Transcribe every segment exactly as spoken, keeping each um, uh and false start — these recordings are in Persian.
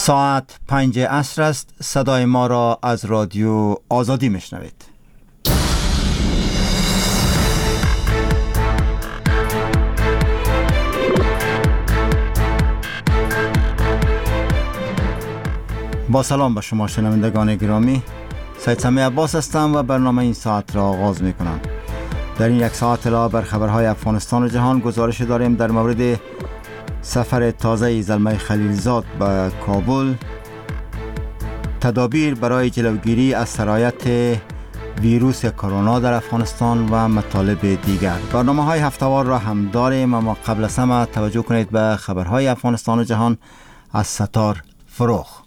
ساعت پنج عصر است. صدای ما را از رادیو آزادی میشنوید. با سلام به شما شنوندگان گرامی، سید سمیع عباس هستم و برنامه این ساعت را آغاز می کنم. در این یک ساعت علاوه بر خبرهای افغانستان و جهان گزارش داریم در مورد سفر تازه زلمه خلیلزاد به کابل، تدابیر برای جلوگیری از سرایت ویروس کرونا در افغانستان و مطالب دیگر. برنامه های هفته‌وار را هم داریم، اما قبل از همه توجه کنید به خبرهای افغانستان و جهان از ستار فروخ.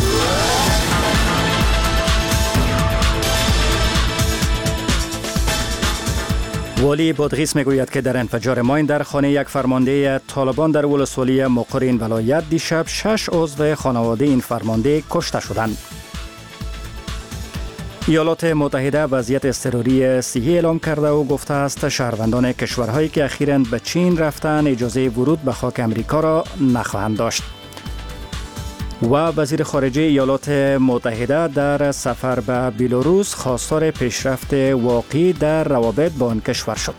والی بادغیس میگوید که در انفجار ماین در خانه یک فرمانده طالبان در ولسوالی مقر این ولایت دیشب شش عضو خانواده این فرمانده کشته شدند. ایالات متحده وضعیت اضطراری صحی اعلام کرده و گفته است شهروندان کشورهایی که اخیراً به چین رفتن اجازه ورود به خاک امریکا را نخواهند داشت. و وزیر خارجه ایالات متحده در سفر به بلاروس خواستار پیشرفت واقعی در روابط با آن کشور شد.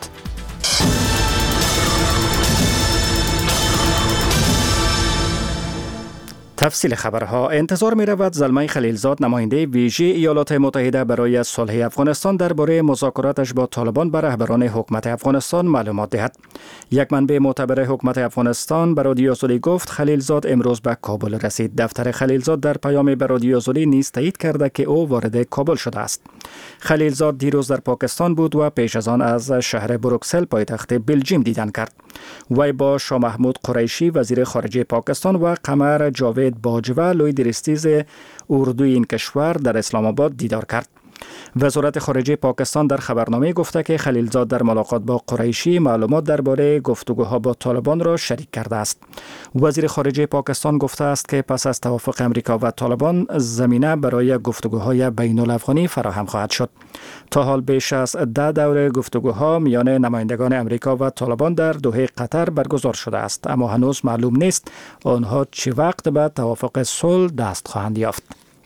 تفصیل خبرها. انتظار می رود زلمه خلیلزاد نماینده ویژه ایالات متحده برای صلح افغانستان درباره مذاکراتش با طالبان به رهبران حکومت افغانستان معلومات دهد. یک منبع معتبر حکومت افغانستان به رادیو آزادی گفت خلیلزاد امروز به کابل رسید. دفتر خلیلزاد در پیام به رادیو آزادی نیز تایید کرده که او وارد کابل شده است. خلیلزاد دیروز در پاکستان بود و پیش از آن از شهر بروکسل پایتخت بلژیم دیدن کرد. وی با شاه محمود قریشی وزیر خارجه پاکستان و قمر جاوید باجوه لوی درستیز اردوی این کشور در اسلام آباد دیدار کرد. وزارت خارجه پاکستان در خبرنامه گفته که خلیلزاد در ملاقات با قریشی معلومات درباره گفتگوها با طالبان را شریک کرده است. وزیر خارجه پاکستان گفته است که پس از توافق امریکا و طالبان زمینه برای گفتگوهای بین الافغانی فراهم خواهد شد. تا حال بیش از ده دوره گفتگوها میان نمایندگان امریکا و طالبان در دوحه قطر برگزار شده است، اما هنوز معلوم نیست آنها چه وقت به توافق صلح دست خواهند یافت.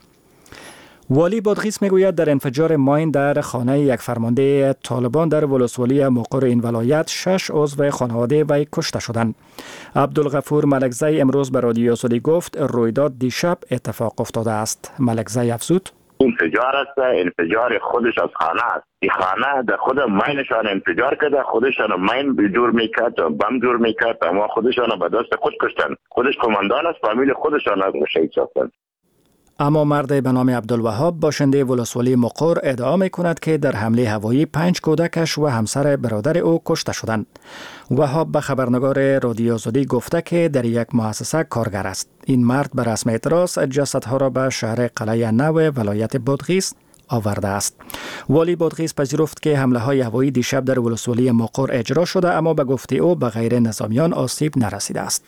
والی بادغیس میگوید در انفجار ماین در خانه یک فرمانده طالبان در ولسوالی مقر این ولایت شش عضو خانواده وی کشته شدند. عبدالغفور ملکزی امروز به رادیو آزادی گفت رویداد دیشب اتفاق افتاده است. ملکزی افزود انفجار است، انفجار خودش از خانه است. این خانه در خود ماینشان انفجار کرده، خودشان ماین جور میکرد، بم جور میکرد، اما خودشان به دست خود کشتن. خودش کماندان است، فامیل خودشان از شهید شدند. اما مرد به نام عبدالوهاب باشنده ولسوالی مقر ادعا می کند که در حمله هوایی پنج کودکش و همسر برادر او کشته شدند. وهاب به خبرنگار رادیو آزادی گفته که در یک مؤسسه کارگر است. این مرد به رسم اعتراض جسدها را به شهر قلعه نو ولایت بادغیس آورده است. والی بادغیس پذیرفت که حمله های هوایی دیشب در ولسوالی مقر اجرا شده، اما به گفته او به غیر نظامیان آسیب نرسیده است.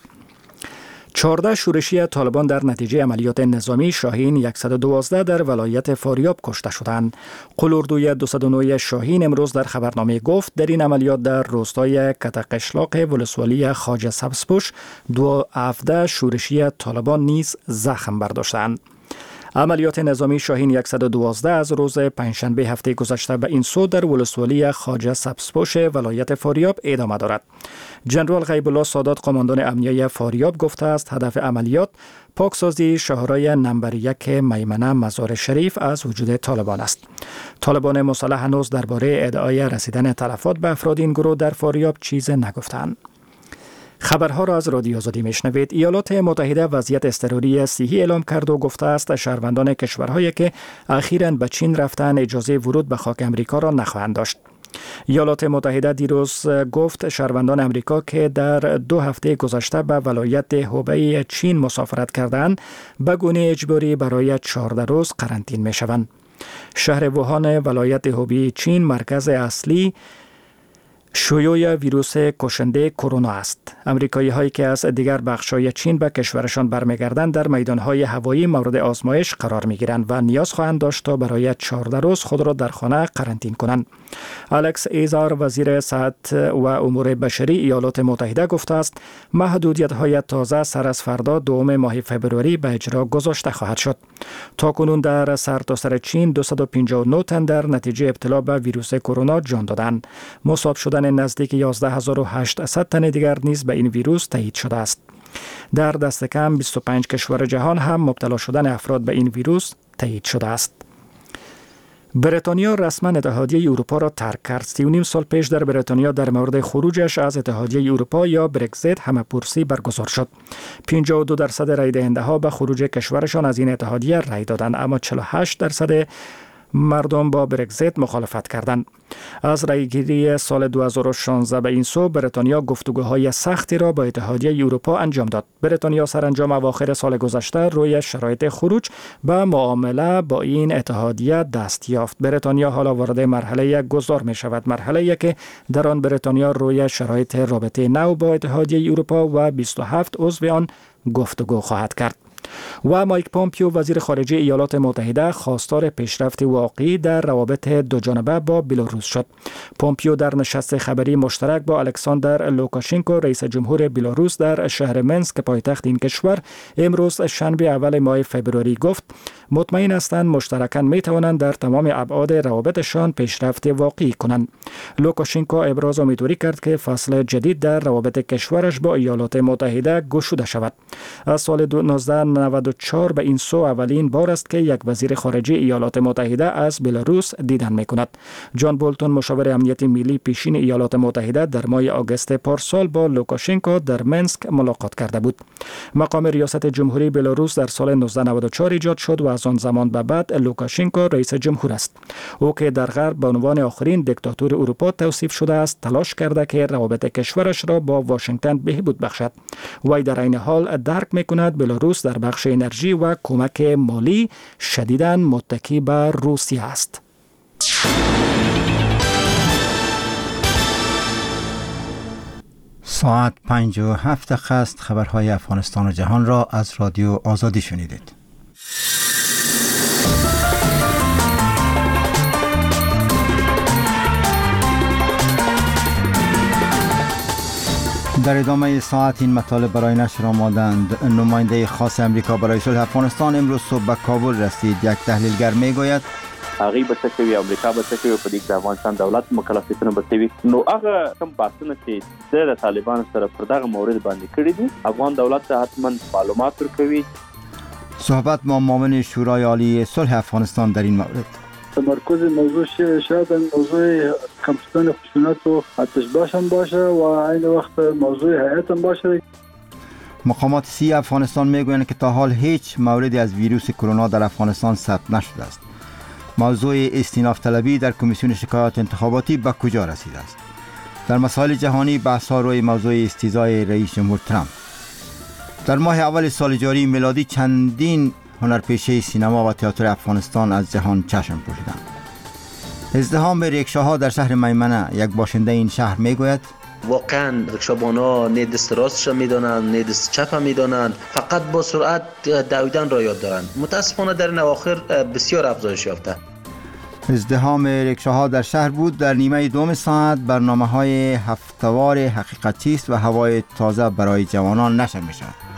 چهارده شورشی طالبان در نتیجه عملیات نظامی شاهین صد و دوازده در ولایت فاریاب کشته شدند. قلوردوی دویست و نه شاهین امروز در خبرنامه گفت در این عملیات در روستای کتقشلاق ولسوالی خواجه سبزپوش دو هفده شورشی طالبان نیز زخم برداشتند. عملیات نظامی شاهین صد و دوازده از روز پنجشنبه هفته گذشته به این سو در ولسوالی خواجه سبزپوش ولایت فاریاب ادامه دارد. جنرال غیب الله سادات قماندان امنیه فاریاب گفته است هدف عملیات پاکسازی شاهرای نمبر یک میمنه مزار شریف از وجود طالبان است. طالبان مسلح هنوز درباره ادعای رسیدن تلفات به افراد این گروه در فاریاب چیز نگفتند. خبرها را از رادیو آزادی میشنوید. ایالات متحده وضعیت اضطراری صحی اعلام کرد و گفته است شهروندان کشورهایی که اخیراً به چین رفتن اجازه ورود به خاک امریکا را نخواهند داشت. ایالات متحده دیروز گفت شهروندان امریکا که در دو هفته گذشته به ولایت هوبی چین مسافرت کردند به گونه اجباری برای چهارده روز قرنطینه میشوند. شهر ووهان ولایت هوبی چین مرکز اصلی شیوع ویروس کشنده کرونا است. امریکایی هایی که از دیگر بخش‌های چین به کشورشان برمیگردند در میدان‌های هوایی مورد آزمایش قرار می‌گیرند و نیاز خواهند داشت تا برای چهارده روز خود را در خانه قرنطینه کنند. الکس ایزار وزیر صحت و امور بشری ایالات متحده گفته است محدودیت‌های تازه سر از فردا دوم ماه فبروری به اجرا گذاشته خواهد شد. تاکنون در سرتاسر چین دویست و پنجاه و نه تن در نتیجه ابتلا به ویروس کرونا جان دادند. مصاب شدن نزدیک یازده هزار و هشتصد تن دیگر نیز به این ویروس تایید شده است. در دست کم بیست و پنج کشور جهان هم مبتلا شدن افراد به این ویروس تایید شده است. بریتانیا رسما اتحادیه اروپا را ترک کرد. سی و نیم سال پیش در بریتانیا در مورد خروجش از اتحادیه اروپا یا برگزیت همه‌پرسی برگزار شد. پنجاه و دو درصد رای دهنده ها به خروج کشورشان از این اتحادیه رای دادند، اما چهل و هشت درصد مردم با برگزیت مخالفت کردند. از رایگیری سال دو هزار و شانزده به این سو بریتانیا گفتگوهای سختی را با اتحادیه اروپا انجام داد. بریتانیا سرانجام اواخر سال گذشته روی شرایط خروج به معامله با این اتحادیه دست یافت. بریتانیا حالا وارد مرحله گذار می شود، مرحله که در آن بریتانیا روی شرایط رابطه نو با اتحادیه اروپا و بیست و هفت عضو آن گفتگو خواهد کرد. و مایک پومپیو وزیر خارجه ایالات متحده خواستار پیشرفت واقعی در روابط دو جانبه با بلاروس شد. پومپیو در نشست خبری مشترک با الکساندر لوکاشنکو رئیس جمهور بلاروس در شهر منسک پایتخت این کشور امروز شنبه اول ماه فبروری گفت مطمئن هستند مشترکاً می توانند در تمام ابعاد روابطشان پیشرفت واقعی کنند. لوکاشنکو ابراز امیدواری کرد که فصل جدید در روابط کشورش با ایالات متحده گشوده شود. از سال نوزده نود و چهار به این سو اولین بار است که یک وزیر خارجه ایالات متحده از بلاروس دیدن می کند. جان بولتون مشاور امنیت ملی پیشین ایالات متحده در ماه آگوست پارسال با لوکاشنکو در منسک ملاقات کرده بود. مقام ریاست جمهوری بلاروس در سال نوزده نود و چهار ایجاد شد و از آن زمان به بعد لوکاشنکو رئیس جمهور است. او که در غرب به عنوان آخرین دیکتاتور اروپا توصیف شده است، تلاش کرده که روابط کشورش را با واشنگتن بهبود بخشد. وی در این حال درک می کند بلاروس در بخش انرژی و کمک مالی شدیداً متکی بر روسیه است. ساعت پنج و هفت دقیقه است. خبرهای افغانستان و جهان را از رادیو آزادی شنیدید. در ادامه ساعت این مطالب برای نشر آمادند. نماینده خاص امریکا برای صلح افغانستان امروز صبح به کابل رسید. یک تحلیلگر میگوید هغه به څه کوي امریکا به څه کوي په دې کې د افغانستان دولت مکلفیتونه به کوي نو هغه کوم بحثونه چې د طالبان سره پر دغه مورد باندې کړی دي افغان دولت ته حتما معلومات ورکوي. صحبت با معاون شورای عالی صلح افغانستان در این مورد. تمرکز موضوع شاید موضوع کمپستان خشونت و آتش‌باش هم باشه و عین وقت موضوع هیئت هم باشه. مقامات سی افغانستان میگویند که تا حال هیچ موردی از ویروس کرونا در افغانستان ثبت نشده است. موضوع استیناف طلبی در کمیسیون شکایات انتخاباتی به کجا رسیده است؟ در مسائل جهانی بحث‌ها روی موضوع استیضاح رئیس جمهور ترامپ. در ماه اول سال جاری میلادی چندین هنرپیشه سینما و تئاتر افغانستان از جهان چشم پوشیدند. ازدحام ریکشاها در شهر میمنه، یک باشنده این شهر میگوید واقعا رکشابانا نه دست راستش میدانند نه دست چپ میدانند، فقط با سرعت دویدن را یاد دارند. متاسفانه در این اواخر بسیار افزایش یافته. ازدحام ریکشاها در شهر بود. در نیمه دوم ساعت برنامه‌های هفته‌وار حقیقت چیست و هوای تازه برای جوانان نشر می‌شود.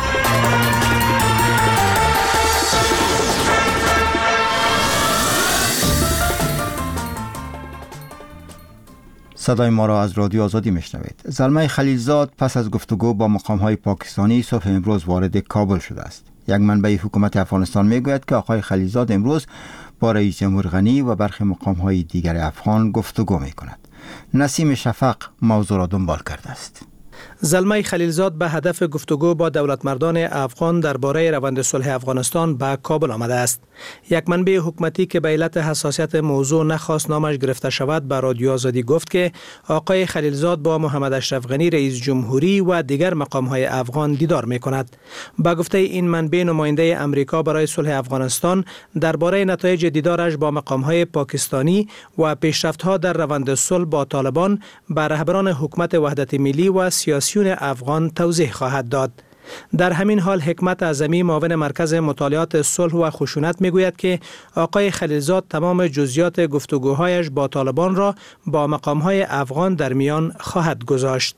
صدای ما را از رادیو آزادی میشنوید. زلمه خلیلزاد پس از گفتگو با مقام‌های پاکستانی صبح امروز وارد کابل شده است. یک منبع حکومت افغانستان میگوید که آقای خلیلزاد امروز با رئیس جمهور غنی و برخی مقام‌های دیگر افغان گفتگو میکند. نسیم شفق موضوع را دنبال کرده است. زلمه خلیلزاد به هدف گفتگو با دولتمردان افغان درباره روند صلح افغانستان به کابل آمده است. یک منبع حکومتی که به علت حساسیت موضوع نخواست نامش گرفته شود به رادیو آزادی گفت که آقای خلیلزاد با محمد اشرف غنی رئیس جمهوری و دیگر مقام‌های افغان دیدار می‌کند. با گفته این منبع، نماینده امریکا برای صلح افغانستان درباره نتایج دیدارش با مقام‌های پاکستانی و پیشرفت‌ها در روند صلح با طالبان به رهبران حکومت وحدت ملی و سیاسیون افغان توضیح خواهد داد. در همین حال حکمت اعظمی معاون مرکز مطالعات صلح و خشونت میگوید که آقای خلیلزاد تمام جزئیات گفتگوهایش با طالبان را با مقام‌های افغان در میان خواهد گذاشت.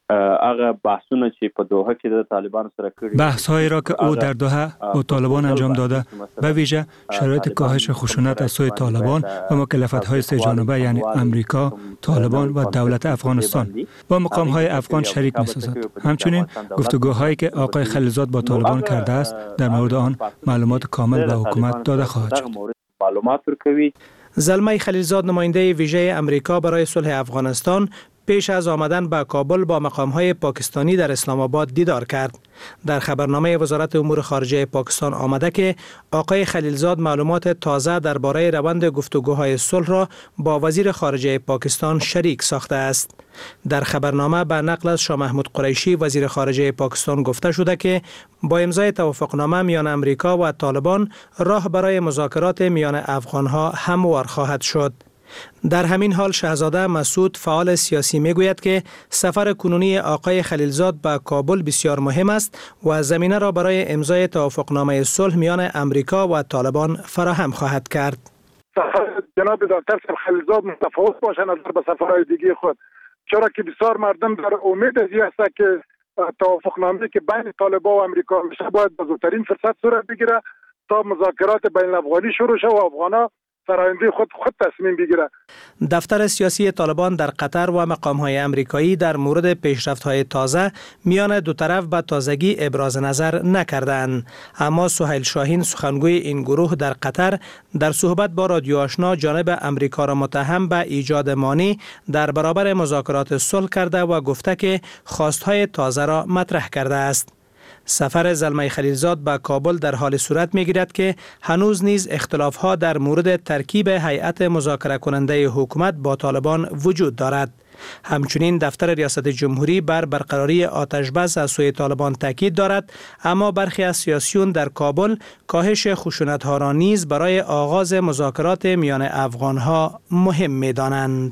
هغه بحثونه چې په دوحه کې د طالبان سره کړي بحث‌هایی را که او در دوحه با طالبان انجام داده، به ویژه شرایط کاهش خشونت از سوی طالبان و مکلفیت‌های سه جانبه یعنی امریکا، طالبان و دولت افغانستان با مقام‌های افغان شریک می‌سازد. همچنین گفتگوهایی که آقای خلیلزاد با طالبان کرده است در مورد آن معلومات کامل به حکومت داده خواهد شد. معلومات ورکوي. زلمه خلیلزاد نماینده ویژه امریکا برای صلح افغانستان پیش از آمدن به کابل با مقام‌های پاکستانی در اسلام آباد دیدار کرد. در خبرنامه وزارت امور خارجه پاکستان آمده که آقای خلیلزاد معلومات تازه درباره روند گفتگوهای صلح را با وزیر خارجه پاکستان شریک ساخته است. در خبرنامه به نقل از شاه محمود قریشی وزیر خارجه پاکستان گفته شده که با امضای توافقنامه میان امریکا و طالبان راه برای مذاکرات میان افغان‌ها هموار خواهد شد. در همین حال شهزاده مسعود فعال سیاسی میگوید که سفر کنونی آقای خلیلزاد به کابل بسیار مهم است و زمینه را برای امضای توافقنامه صلح میان امریکا و طالبان فراهم خواهد کرد. سفر جناب دکتر خلیلزاد متفاوت باشه نظر به سفرهای دیگه خود، چرا که بسیار مردم در امید ازی است که توافقنامه که بین طالبان و امریکا میشه باید به زودترین فرصت صورت بگیره تا مذاکرات بین افغانی شروع شود و افغانا سراینده خود خود تصمیم بگیره. دفتر سیاسی طالبان در قطر و مقام‌های امریکایی در مورد پیشرفت‌های تازه میان دو طرف به تازگی ابراز نظر نکردند، اما سهیل شاهین سخنگوی این گروه در قطر در صحبت با رادیو آشنا جانب امریکا را متهم به ایجاد مانع در برابر مذاکرات صلح کرده و گفته که خواست‌های تازه را مطرح کرده است. سفر زلمه خلیلزاد به کابل در حال صورت می‌گیرد که هنوز نیز اختلاف‌ها در مورد ترکیب هیئت مذاکره کننده حکومت با طالبان وجود دارد. همچنین دفتر ریاست جمهوری بر برقراری آتش بس از سوی طالبان تاکید دارد، اما برخی از سیاسیون در کابل کاهش خشونت‌ها را نیز برای آغاز مذاکرات میان افغان‌ها مهم می‌دانند.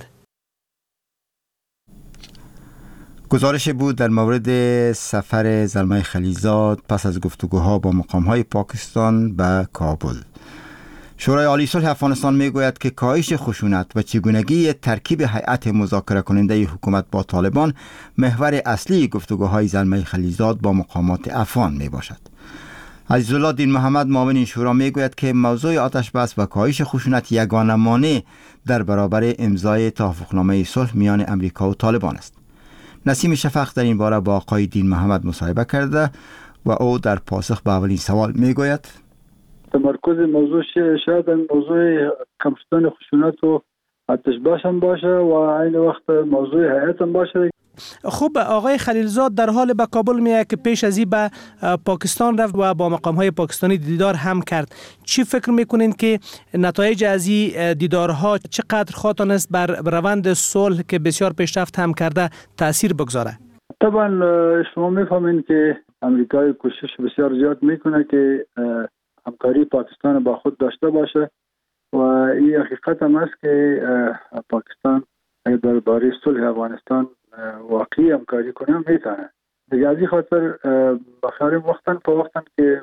گزارش بود در مورد سفر زلمه خلیلزاد پس از گفتگوها با مقام‌های پاکستان به کابل. شورای عالی صلح افغانستان میگوید که کاهش خشونت و چگونگی ترکیب هیئت مذاکره کننده حکومت با طالبان محور اصلی گفتگوهای زلمه خلیلزاد با مقامات افغان می باشد. عزیزالله دین محمد معاون این شورا میگوید که موضوع آتش بس و کاهش خشونت یگانه مانع در برابر امضای توافقنامه صلح میان امریکا و طالبان است. نسیم شفق در این باره با آقای دین محمد مصاحبه کرده و او در پاسخ به اولین سوال میگوید تمرکز موضوع شاید موضوع کم شدن خشونت و آتش بس هم باشه و عین وقت موضوع هیئت هم باشه. خب آقای خلیلزاد در حال به کابل میه که پیش از این به پاکستان رفت و با مقام‌های پاکستانی دیدار هم کرد. چی فکر میکنین که نتایج از این دیدارها چقدر خواهد است بر روند صلح که بسیار پیشرفت هم کرده تاثیر بگذاره؟ طبعا شما میفهمین که امریکای کوشش بسیار زیاد میکنه که همکاری پاکستان با خود داشته باشه و این حقیقت هم است که پاکستان درباره صلح افغانستان واقعی همکاری کنه میتونه. دیگه از این خاطر بخاریم وقتاً پا وقتاً که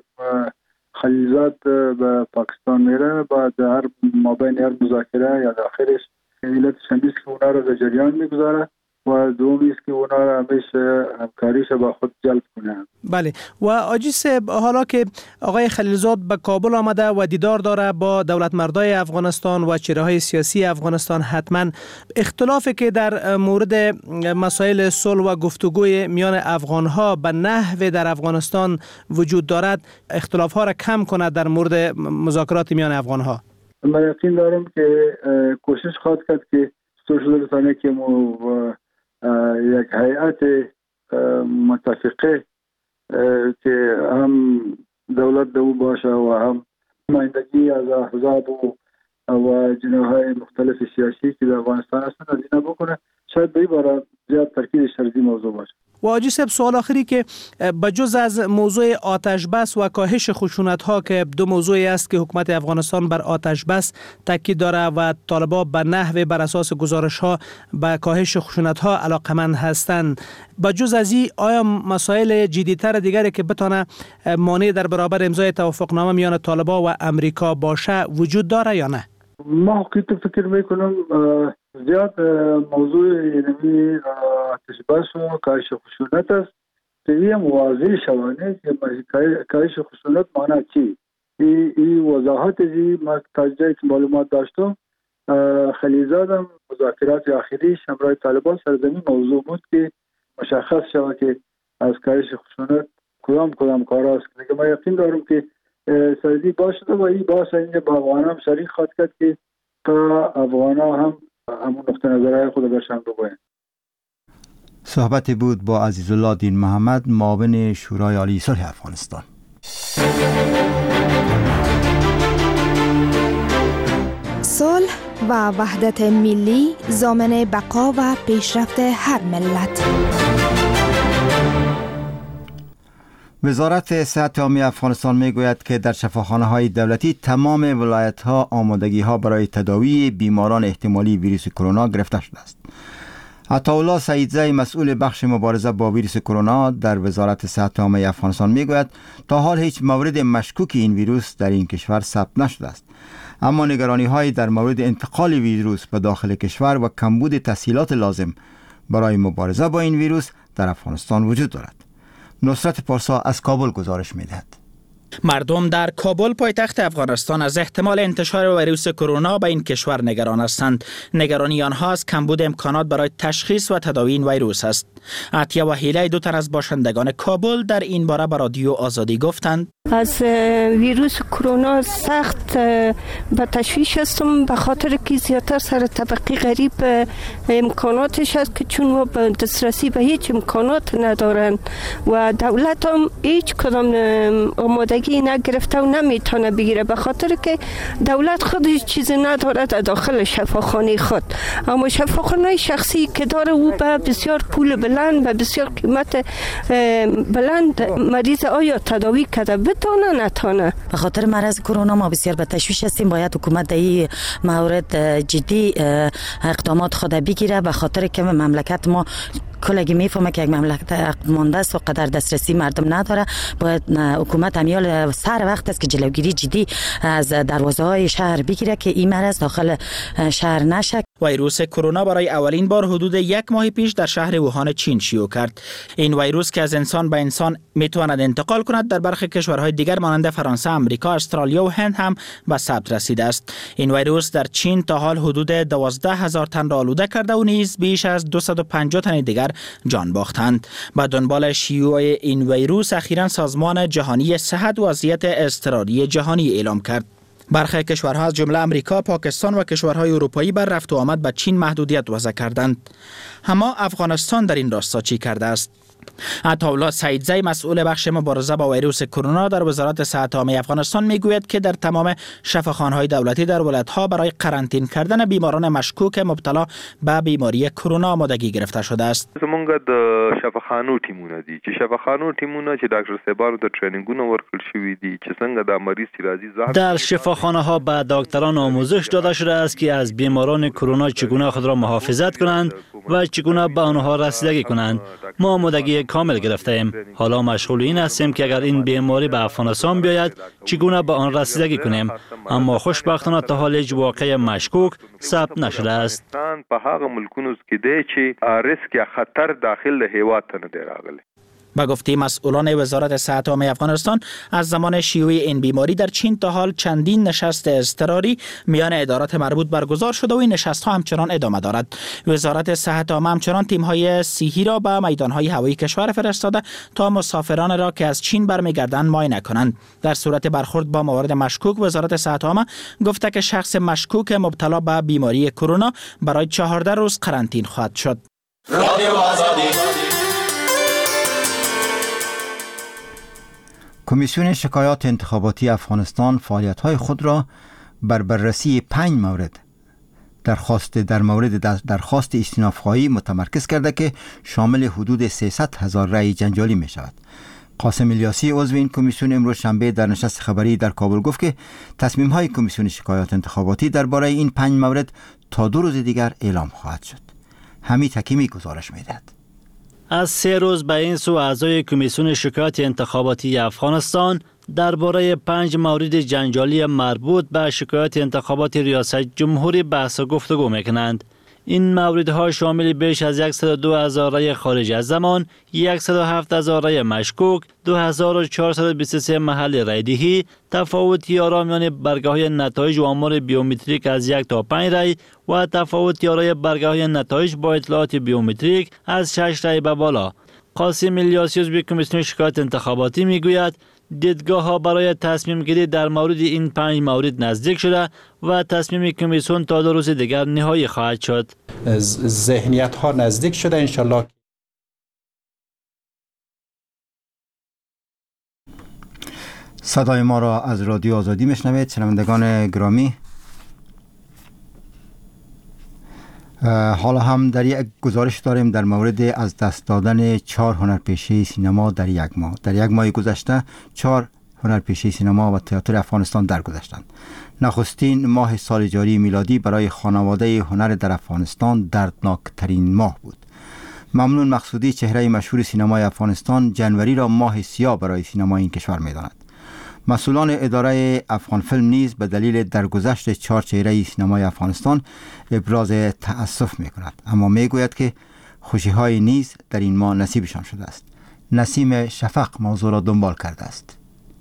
خلیلزاد به پاکستان میره با در مابین هر مذاکره یا داخلش علت شمیست که اونا رو در جریان میگذاره و دومی است که اونا را همیشه همکاریش با خود جلب کنه. بله و آجیس حالا که آقای خلیلزاد به کابل آمده و دیدار داره با دولت مردای افغانستان و چهره‌های سیاسی افغانستان، حتما اختلافی که در مورد مسائل صلح و گفتگوی میان افغان‌ها به نحو در افغانستان وجود دارد اختلاف‌ها را کم کند در مورد مذاکرات میان افغان‌ها. من یقین دارم که کوشش خواهد کرد که سوشال رسانه که مو یک هیئت متفقه که هم دولت دو باشه و هم نمایندگی از احزاب و و جناحهای مختلف سیاسی که در افغانستان هستند از اینا بکنه، شاید به این باره زیاد ترکیزش سر این موضوع باشه. و حاجی صاحب سوال آخری که بجز از موضوع آتش بس و کاهش خشونت ها که دو موضوعی است که حکومت افغانستان بر آتش بس تاکید داره و طالبان به نحو بر اساس گزارش ها به کاهش خشونت ها علاقمند هستند، بجز از این آیا مسائل جدی‌تر دیگری که بتونه مانع در برابر امضای توافقنامه میان طالبان و امریکا باشه وجود داره یا نه؟ ما حقیقت فکر میکنم زیاد موضوع یعنی آتش بس و کاهش خشونت است که این واضح شوانه که کاهش خشونت معنی چی؟ این وضاحت زی ما تاجه که معلومات داشتم خلیزادم مذاکرات آخری همراه طالبان سرزمین موضوع بود که مشخص شود که از کاهش خشونت کدام کدام کار است که ما یقین دارم که سردی باشد و این باشه اینجا با افغان هم شریک خواهد کرد که تا افغان هم همون نقطه نظرهای خود برشن بگوین. صحبت بود با عزیزالله دین محمد، معاون شورای عالی صلح افغانستان. صلح و وحدت ملی ضامن بقا و پیشرفت هر ملت. وزارت صحت عامه افغانستان میگوید که در شفاخانه‌های دولتی تمام ولایت‌ها آمادگی‌ها برای تداوی بیماران احتمالی ویروس کرونا گرفته شده است. عطاالله سعیدزی مسئول بخش مبارزه با ویروس کرونا در وزارت صحت عامه افغانستان میگوید تا حال هیچ مورد مشکوک این ویروس در این کشور ثبت نشده است، اما نگرانی‌هایی در مورد انتقال ویروس به داخل کشور و کمبود تسهیلات لازم برای مبارزه با این ویروس در افغانستان وجود دارد. نصرت پارسا از کابل گزارش می‌دهد. مردم در کابل پایتخت افغانستان از احتمال انتشار ویروس کرونا به این کشور نگران هستند. نگرانی آنها از کمبود امکانات برای تشخیص و تداوی این ویروس است. عطیه وحیله دو تن از باشندگان کابل در این باره به رادیو آزادی گفتند از ویروس کرونا سخت به تشویش هستم به خاطر که زیادتر سر طبقه غریب امکاناتش است که چون ما به دسترسی به هیچ امکانات ندارن و دولت هم هیچ کدام آمادگی نگرفته و نمیتونه بگیره به خاطر که دولت خودش چیزی نداره در داخل شفاخانه خود، اما شفاخانه شخصی که داره او به بسیار پول بلند و بسیار قیمت بلند مریض آیا تداوی کرده بتونه نتونه. به خاطر مرض کرونا ما بسیار به تشویش هستیم، باید حکومت در این مورد جدی اقدامات خود بگیره به خاطر که مملکت ما کلگی میفهمه که یک مملکت مانده است و قدر دسترسی مردم نداره. باید حکومت همیال سر وقت است که جلوگیری جدی از دروازه های شهر بگیره که این مرض داخل شهر نشه. ویروس کرونا برای اولین بار حدود یک ماه پیش در شهر ووهان چین شیوع کرد. این ویروس که از انسان به انسان میتواند انتقال کند در برخی کشورهای دیگر مانند فرانسه، آمریکا، استرالیا و هند هم به ثبت رسیده است. این ویروس در چین تا حال حدود دوازده هزار تن را آلوده کرده و نیز بیش از دویست و پنجاه تن دیگر جان باختند. به دنبال شیوع این ویروس اخیراً سازمان جهانی صحت وضعیت اضطراری جهانی اعلام کرد. برخی کشورها از جمله امریکا، پاکستان و کشورهای اروپایی بر رفت و آمد به چین محدودیت وضع کردند. اما افغانستان در این راستا چی کرده است؟ عطاالله سعیدزی مسئول بخش مبارزه با ویروس کرونا در وزارت صحت عامه افغانستان میگوید که در تمام شفاخانه‌های دولتی در ولایت‌ها برای قرنطین کردن بیماران مشکوک مبتلا به بیماری کرونا آمادگی گرفته شده است. زمونږ د شفاخانو ټیمونه دي چې شفاخانو ټیمونه چې ډاکټر صاحبانو ته ټرینینګونه ورکړل شوي دي چې څنګه د مریض چې راځي در شفاخانه‌ها به دکتران آموزش داده شده است که از بیماران کرونا چگونه خود را محافظت کنند و چگونه به آنها رسیدگی کنند. ما آمادگی کامل گرفته ایم. حالا مشغول این هستیم که اگر این بیماری به افغانستان بیاید چگونه به آن رسیدگی کنیم، اما خوشبختانه تا حال هیچ واقع مشکوک ثبت نشده است. په هغه ملکونو کې دی چې ریسک خطر داخل هیواد ته نه دی راغلی. با گفته مسئولان وزارت صحت عامه افغانستان از زمان شیوع این بیماری در چین تا حال چندین نشست اضطراری میان ادارات مربوط برگزار شده و این نشست ها همچنان ادامه دارد. وزارت صحت عامه همچنان تیم های صحی را به میدان های هوایی کشور فرستاده تا مسافران را که از چین برمیگردند معاینه کنند. در صورت برخورد با موارد مشکوک وزارت صحت عامه گفته که شخص مشکوک مبتلا به بیماری کرونا برای چهارده روز قرنطینه خواهد شد. کمیسیون شکایات انتخاباتی افغانستان فعالیت‌های خود را بر بررسی پنج مورد درخواست در مورد درخواست استیناف‌خواهی متمرکز کرده که شامل حدود سیصد هزار رأی جنجالی می شود. قاسم الیاسی عضو این کمیسیون امروز شنبه در نشست خبری در کابل گفت که تصمیم‌های کمیسیون شکایات انتخاباتی درباره این پنج مورد تا دو روز دیگر اعلام خواهد شد. حمید حکیمی گزارش می‌دهد. از سه روز به این سو اعضای کمیسیون شکایات انتخاباتی افغانستان درباره پنج مورد جنجالی مربوط به شکایات انتخابات ریاست جمهوری بحث و گفتگو میکنند. این موردها شامل بیش از صد و دو هزار رای خارج از زمان، صد و هفت هزار رای مشکوک، دو هزار و چهارصد و بیست و سه محل رایدهی، تفاوت آرا میان برگه‌های نتایج و آمار بیومتریک از یک تا پنج رای و تفاوت آرای برگه‌های نتایج با اطلاعات بیومتریک از شش رای به بالا. قاسم الیاسی عضو کمیسیون شکایات انتخاباتی میگوید دیدگاه ها برای تصمیم گیری در مورد این پنج مورد نزدیک شده و تصمیم کمیسیون تا دو روز دیگر نهایی خواهد شد. ذهنیت ها نزدیک شده انشالله. صدای ما را از رادیو آزادی میشنوید. شنوندگان گرامی، حالا هم در یک گزارش داریم در مورد از دست دادن چهار هنرپیشه سینما در یک ماه. در یک ماه گذشته چهار هنرپیشه سینما و تئاتر افغانستان درگذشتند. نخستین ماه سال جاری میلادی برای خانواده هنر در افغانستان دردناک ترین ماه بود. ممنون مقصودی، چهره مشهور سینمای افغانستان، جنوری را ماه سیاه برای سینما این کشور می‌داند. مسئولان اداره افغان فیلم نیز به دلیل درگذشت چهار چهره سینمای افغانستان ابراز تأسف می کند، اما می گوید که خوشی های نیز در این ماه نصیبشان شده است. نسیم شفق موضوع را دنبال کرده است.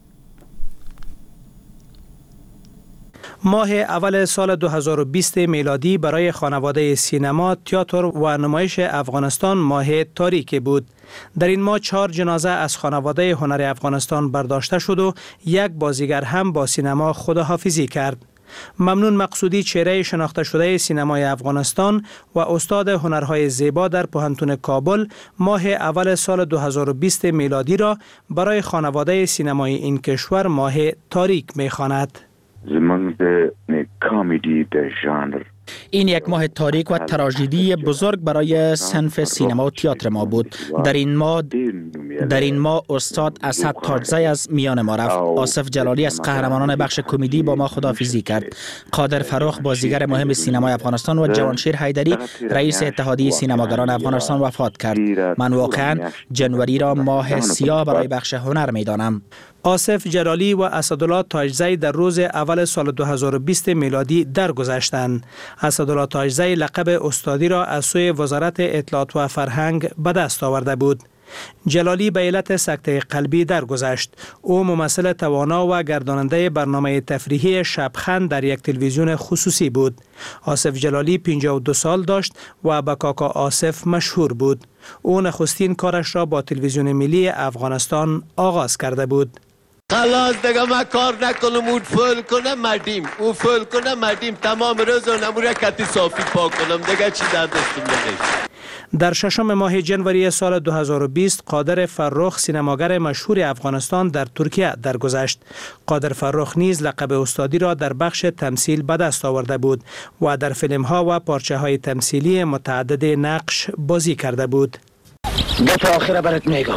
ماه اول سال دو هزار و بیست میلادی برای خانواده سینما، تئاتر و نمایش افغانستان ماه تاریکی بود. در این ماه چهار جنازه از خانواده هنر افغانستان برداشته شد و یک بازیگر هم با سینما خداحافظی کرد. ممنون مقصودی، چهره شناخته شده سینمای افغانستان و استاد هنرهای زیبا در پوهنتون کابل، ماه اول سال دو هزار و بیست میلادی را برای خانواده سینمای این کشور ماه تاریک می‌خواند. زمان ده کامیدی ده ژانر این یک ماه تاریک و تراژدی بزرگ برای صنف سینما و تئاتر ما بود. در این ماه در این ماه استاد اسد تاجزی از میان ما رفت. آصف جلالی از قهرمانان بخش کمدی با ما خداحافظی کرد. قادر فروخ بازیگر مهم سینمای افغانستان و جوانشیر حیدری رئیس اتحادیه سینماگران افغانستان وفات کرد. من واقعا جنوری را ماه سیاه برای بخش هنر میدانم. آصف جلالی و اسدالله تاجزی در روز اول سال دو هزار و بیست میلادی درگذشتند. اسدالله تاجزی لقب استادی را از سوی وزارت اطلاعات و فرهنگ به دست آورده بود. جلالی به علت سکته قلبی درگذشت. او ممثل توانا و گرداننده برنامه تفریحی شبخند در یک تلویزیون خصوصی بود. آصف جلالی پنجاه و دو سال داشت و به کاکا آصف مشهور بود. او نخستین کارش را با تلویزیون ملی افغانستان آغاز کرده بود. خلاص دیگه ما کار نکنم، اون فول کنم مردیم او فول کنم مردیم تمام روز و نموره کتی صافی پاک کنم دیگه چی در دستم نمیشه. در ششم ماه جنوری سال دو هزار و بیست قادر فرخ سینماگر مشهور افغانستان در ترکیه درگذشت. قادر فرخ نیز لقب استادی را در بخش تمثیل به دست آورده بود و در فیلم ها و پارچه های تمثیلی متعدد نقش بازی کرده بود. دفعه آخره برات میگم،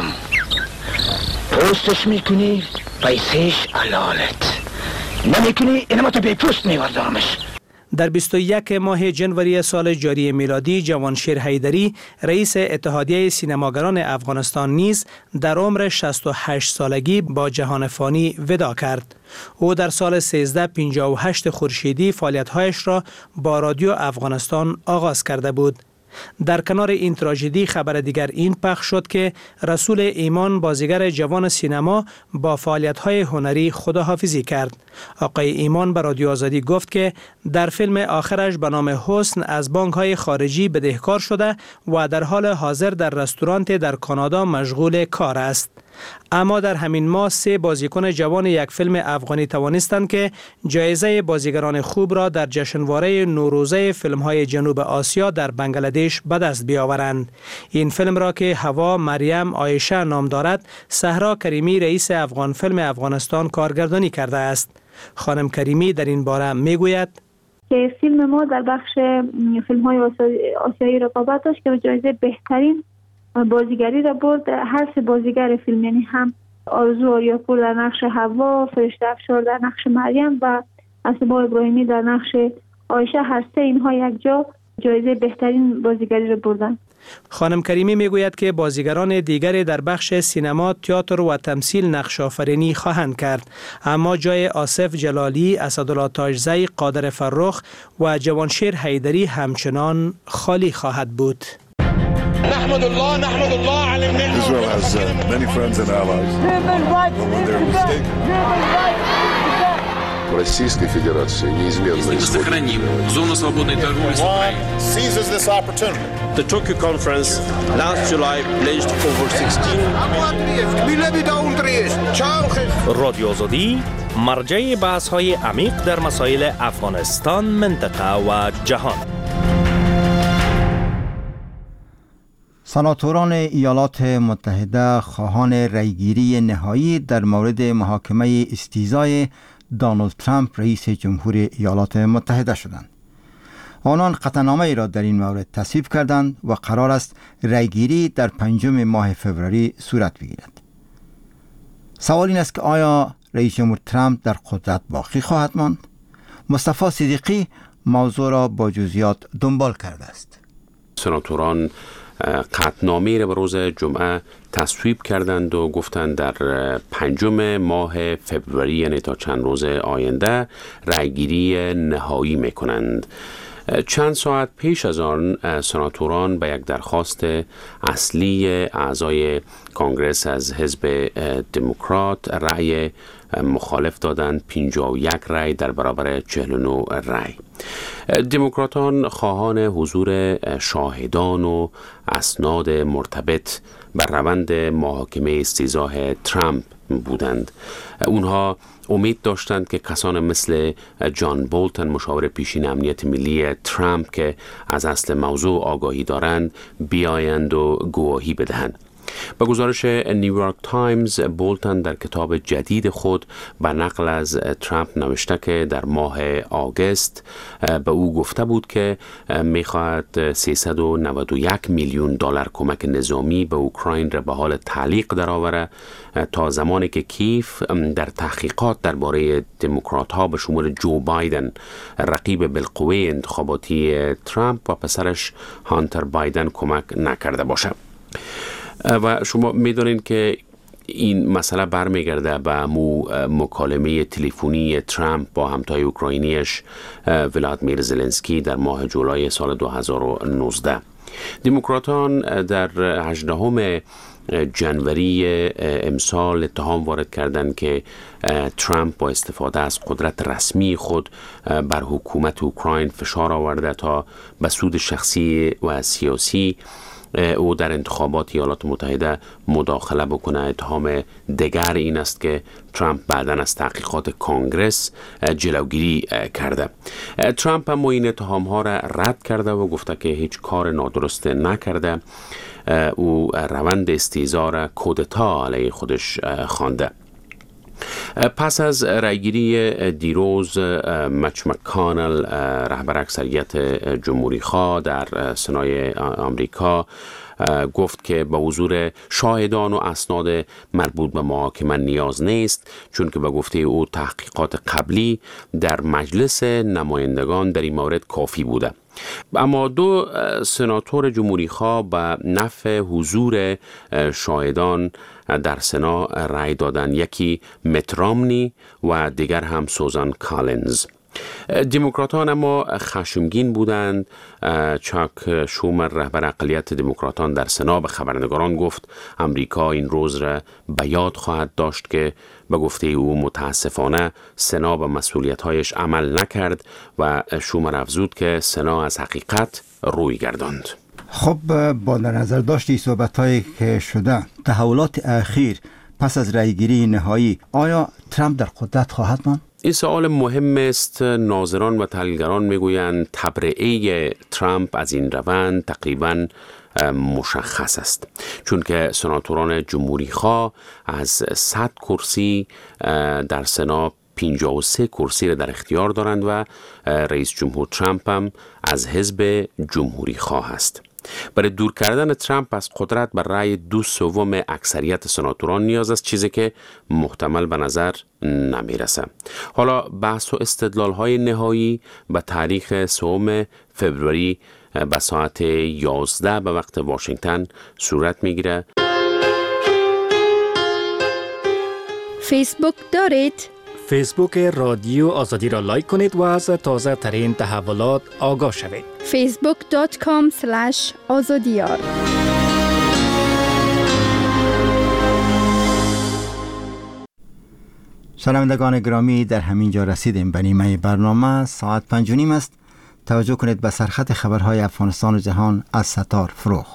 پوستش میکنی پیسش علالت، نمیکنی اینما تو بی پوست میوردمش. در بیست و یک ماه جنوری سال جاری میلادی جوانشیر حیدری رئیس اتحادیه سینماگران افغانستان نیز در عمر شصت و هشت سالگی با جهان فانی وداع کرد. او در سال سیزده پنجاه و هشت خورشیدی فعالیت‌هایش را با رادیو افغانستان آغاز کرده بود. در کنار این تراژدی خبر دیگر این پخش شد که رسول ایمان بازیگر جوان سینما با فعالیت‌های هنری خداحافظی کرد. آقای ایمان به رادیو آزادی گفت که در فیلم آخرش به نام حسن از بانک‌های خارجی بدهکار شده و در حال حاضر در رستوران در کانادا مشغول کار است. اما در همین ماه سه بازیکن جوان یک فیلم افغانی توانستند که جایزه بازیگران خوب را در جشنواره نوروزه فیلم‌های جنوب آسیا در بنگلادش به دست بیاورند. این فیلم را که هوا مریم عایشه نام دارد، صحرا کریمی رئیس افغان فیلم افغانستان کارگردانی کرده است. خانم کریمی در این باره میگوید که فیلم ما در بخش فیلم‌های آسیایی رقابت داشت که جایزه بهترین بازیگری را برد. هر سه بازیگر فیلم، یعنی هم آرزو آریاپور در نقش هوا، فرشته افشار در نقش مریم و اسبا ابراهیمی در نقش عایشه، هر سه اینها یک جا جایزه بهترین بازیگری را بردند. خانم کریمی میگوید که بازیگران دیگری در بخش سینما، تئاتر و تمثیل نقش آفرینی خواهند کرد، اما جای آصف جلالی، اسدالله تاجزی، قادر فرخ و جوانشیر حیدری همچنان خالی خواهد بود. نحمد الله نحمد الله على النعمة. Israel has uh, many friends and allies. When they're mistaken. Российской Федерации неизменно сохраним зону свободной торговли с Украиной. Seizes this opportunity. The Tokyo conference last July pledged over sixteen. رادیو آزادی مرجع بحث‌های عمیق در مسائل افغانستان، منطقه و جهان. سناتوران ایالات متحده خواهان رأیگیری نهایی در مورد محاکمه استیزای دونالد ترامپ رئیس جمهور ایالات متحده شدند. آنان قطعنامه ای را در این مورد تصویب کردند و قرار است رأیگیری در پنجم ماه فوریه صورت بگیرد. سوال این است که آیا رئیس جمهور ترامپ در قدرت باقی خواهد ماند؟ مصطفی صدیقی موضوع را با جزئیات دنبال کرده است. سناتوران قطعنامه را به روز جمعه تصویب کردند و گفتند در پنجم ماه فوریه، یعنی تا چند روز آینده، رأیگیری نهایی میکنند. چند ساعت پیش از آن سناتوران به یک درخواست اصلی اعضای کانگرس از حزب دموکرات رأی مخالف دادند، پنجاه و یک رأی در برابر چهل و نه رأی. دموکراتان خواهان حضور شاهدان و اسناد مرتبط بر روند محاکمه استیضاح ترامپ بودند. اونها امید داشتند که کسان مثل جان بولتن، مشاور پیشین امنیت ملی ترامپ که از اصل موضوع آگاهی دارند، بیایند و گواهی بدهند. به گزارش نیویورک تایمز، بولتن در کتاب جدید خود به نقل از ترامپ نوشته که در ماه آگوست به او گفته بود که میخواهد سیصد و نود و یک میلیون دلار کمک نظامی به اوکراین را به حال تعلیق درآوره تا زمانی که کیف در تحقیقات درباره دموکرات ها به شمول جو بایدن، رقیب بالقوه انتخاباتی ترامپ، و پسرش هانتر بایدن کمک نکرده باشه. و شما میدونین که این مسئله برمیگرده به مو مکالمه تلفنی ترامپ با همتای اوکراینیش ولادیمیر زلنسکی در ماه جولای سال دو هزار و نوزده. دموکراتان در هجدهم جنوری امسال اتهام وارد کردند که ترامپ با استفاده از قدرت رسمی خود بر حکومت اوکراین فشار آورده تا به سود شخصی و سیاسی او در انتخابات ایالات متحده مداخله بکنه. اتهام دیگر این است که ترامپ بعداً از تحقیقات کانگرس جلوگیری کرده. ترامپ هم این اتهام ها را رد کرده و گفته که هیچ کار نادرست نکرده. او روند استیضاح را کودتا علیه خودش خوانده. پس از رأیگیری دیروز، مچ مکانل، رهبر اکثریت جمهوری خواه در سنای آمریکا، گفت که به حضور شاهدان و اسناد مربوط به محاکمه نیاز نیست، چون که به گفته او تحقیقات قبلی در مجلس نمایندگان در این مورد کافی بوده. اما دو سناتور جمهوری خواه به نفع حضور شاهدان در سنا رأی دادند، یکی میت رامنی و دیگر هم سوزان کالینز. دموکراتان اما خشمگین بودند. چاک شومر، رهبر اقلیت دموکراتان در سنا، به خبرنگاران گفت امریکا این روز را به یاد خواهد داشت که به گفته او متاسفانه سنا به مسئولیت‌هایش عمل نکرد و شومر افزود که سنا از حقیقت روی گرداند. خب با در نظر داشتی صحبت‌هایی که شده، تحولات اخیر پس از رأیگیری نهایی آیا ترامپ در قدرت خواهد ماند؟ این سوال مهم است. ناظران و تحلیلگران میگویند تبرئه ترامپ از این روند تقریباً مشخص است، چون که سناتوران جمهوری خواه از صد کرسی در سنا پنجاه و سه کرسی را در اختیار دارند و رئیس جمهور ترامپ هم از حزب جمهوری خواه است. برای دور کردن ترامپ از قدرت بر رأی دو سوم اکثریت سناتوران نیاز است، چیزی که محتمل به نظر نمیرسه. حالا بحث و استدلال های نهایی به تاریخ سوم فوریه به ساعت یازده به وقت واشنگتن صورت میگیره. فیسبوک دارید؟ فیسبوک رادیو آزادی را لایک کنید و از تازه ترین تحولات آگاه شوید. فیسبوک دات کام اسلش آزادیار. شنوندگان گرامی، در همین جا رسیدیم به نیمه برنامه. ساعت پنج و نیم است. توجه کنید به سرخط خبرهای افغانستان و جهان از ستار فروغ.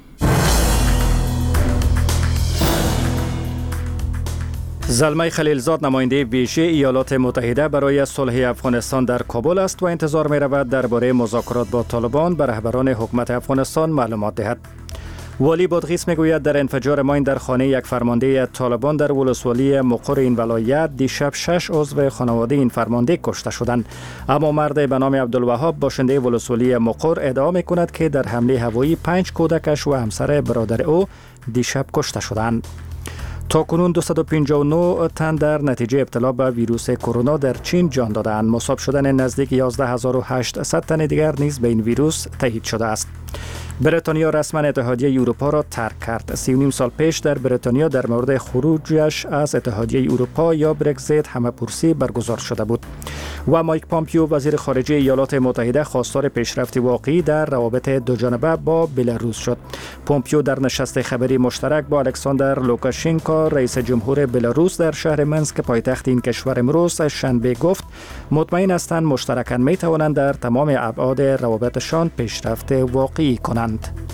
زلمه خلیلزاد نماینده ویژه ایالات متحده برای صلح افغانستان در کابل است و انتظار می رود درباره مذاکرات با طالبان به رهبران حکومت افغانستان معلومات دهد. والی بادغیس میگوید در انفجار ماین در خانه یک فرمانده طالبان در ولسوالی مقر این ولایت دیشب شش عضو خانواده این فرمانده کشته شدند، اما مرد به نام عبدالوهاب باشنده ولسوالی مقر ادعا میکند که در حمله هوایی پنج کودکش و همسر برادر او دیشب کشته شدند. تا کنون دویست و پنجاه و نه تن در نتیجه ابتلا به ویروس کرونا در چین جان دادند. مصاب شدن نزدیک یازده هزار و هشتصد تن دیگر نیز به این ویروس تایید شده است. بریتانیا رسما اتحادیه اروپا را ترک کرد. سی و نیم سال پیش در بریتانیا در مورد خروجش از اتحادیه اروپا یا برگزیت همه‌پرسی برگزار شده بود و مایک پامپیو وزیر خارجه ایالات متحده خواستار پیشرفت واقعی در روابط دوجانبه با بلاروس شد. پامپیو در نشست خبری مشترک با الکساندر لوکاشنکو رئیس جمهور بلاروس در شهر منسک پایتخت این کشور امروز شنبه گفت مطمئن هستند مشترکاً می توانند در تمام ابعاد روابطشان پیشرفت واقعی کنند.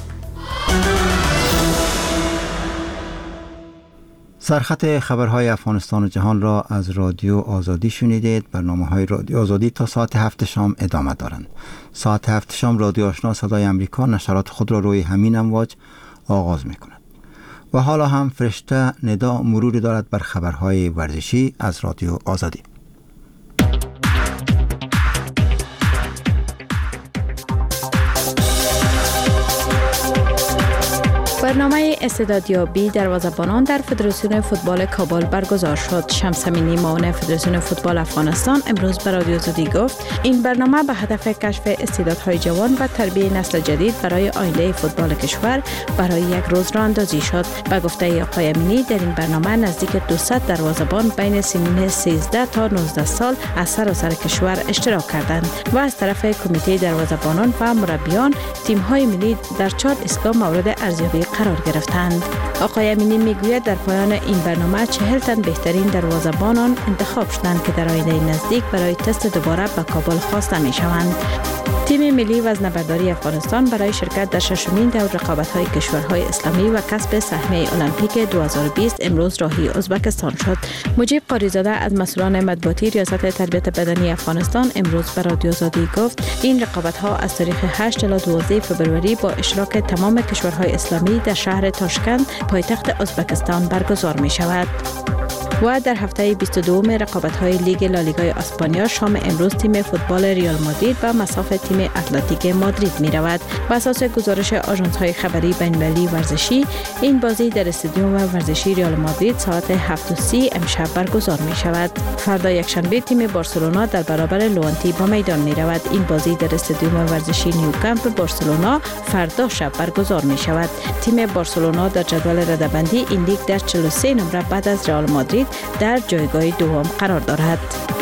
سرخط خبرهای افغانستان و جهان را از رادیو آزادی شنیدید. برنامه‌های رادیو آزادی تا ساعت هفت شام ادامه دارند. ساعت هفت شام رادیو آشنا صدای امریکا نشرات خود را روی همین امواج آغاز می‌کند. و حالا هم فرشته ندا مروری دارد بر خبرهای ورزشی از رادیو آزادی. برنامه استعدادیابی دروازه‌بانان در فدراسیون فوتبال کابل برگزار شد. شمس امینی معاون فدراسیون فوتبال افغانستان امروز به رادیو آزادی گفت این برنامه به هدف کشف استعدادهای جوان و تربیت نسل جدید برای آینده فوتبال کشور برای یک روز راه اندازی شد. به گفته آقای امینی در این برنامه نزدیک دویست دروازه‌بان بین سنین سیزده تا نوزده سال از سراسر کشور اشتراک کردند و از طرف کمیته دروازه‌بانان و مربیان تیم‌های ملی در چهار ایستگاه مورد ارزیابی قرار گرفتند. آقای امینی میگوید در پایان این برنامه چهل تن بهترین دروازه‌بانان انتخاب شدند که در آینده نزدیک برای تست دوباره به کابل خواسته میشوند. تیم ملی وزنه‌برداری افغانستان برای شرکت در ششمین دور رقابت‌های کشورهای اسلامی و کسب سهمیه المپیک دو هزار و بیست امروز راهی ازبکستان شد. مجیب قاریزاده از مسئولان مطبوعاتی ریاست تربیت بدنی افغانستان امروز به رادیو آزادی گفت این رقابت‌ها از تاریخ هشت الی دوازده فوریه با اشتراک تمام کشورهای اسلامی در شهر تاشکند پایتخت ازبکستان برگزار می‌شود. و در هفته بیست و دوم رقابت‌های لیگ لالیگای اسپانیا شام امروز تیم فوتبال ریال مادرید به مصاف تیم اتلتیک مادرید می‌رود. بر اساس گزارش آژانس‌های خبری بین‌المللی ورزشی این بازی در استادیوم ورزشی ریال مادرید ساعت هفت و سی امشب برگزار می‌شود. فردا یکشنبه تیم بارسلونا در برابر لوانتی با میدان می‌رود. این بازی در استادیوم ورزشی نیوکمپ بارسلونا فردا شب برگزار می‌شود. تیم بارسلونا در جدول رده‌بندی این لیگ در چهل و سه نمره بعد از ریال مادرید در جایگاه دوم قرار دارد.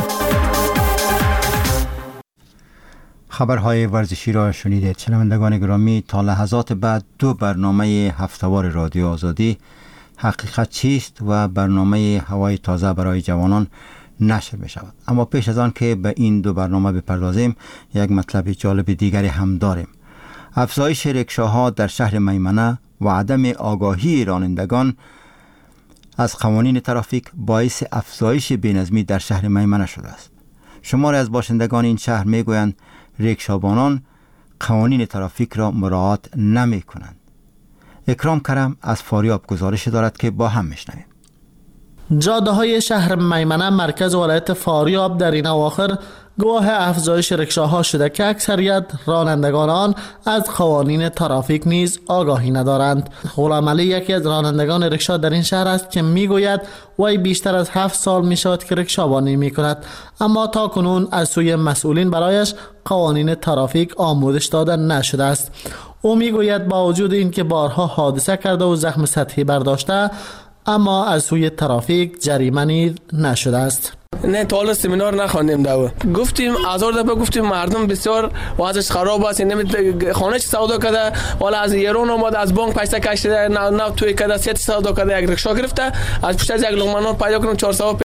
خبرهای ورزشی را شنیدید. شنوندگان گرامی، تا لحظات بعد دو برنامه هفته‌وار رادیو آزادی حقیقت چیست و برنامه هوای تازه برای جوانان نشر می شود. اما پیش از آن که به این دو برنامه بپردازیم یک مطلب جالب دیگری هم داریم. افزایش رکشاها در شهر میمنه و عدم آگاهی رانندگان از قوانین ترافیک باعث افزایش بینظمی در شهر میمنه شده است. شماری از باشندگان این شهر میگویند ریکشابانان قوانین ترافیک را مراعات نمی کنند. اکرام کرم از فاریاب گزارش دارد که با هم میشنویم. جاده های شهر میمنه مرکز ولایت فاریاب در این اواخر گواه افزایش رکشاها شده که اکثریت رانندگان آن از قوانین ترافیک نیز آگاهی ندارند. غلام علی یکی از رانندگان رکشا در این شهر است که میگوید وی بیشتر از هفت سال می شود که رکشابانی می کند، اما تا کنون از سوی مسئولین برایش قوانین ترافیک آموزش داده نشده است. او میگوید با وجود اینکه بارها حادثه کرده و زخم سطحی برداشته، اما از سوی ترافیک جریمه نیز نشده است. نه تا حالا سمینار نخواندیم داو گفتیم هزار دفعه گفتیم مردم بسیار وضعش خراب است، نمی خانه چه سودا کرده والا از ایران اومد از بانک پیسه کشیده نه نه توی کرده سیت سودا کرده یک رکشا گرفته از پشت از یک لقمه نان پیدا کنم چهارصد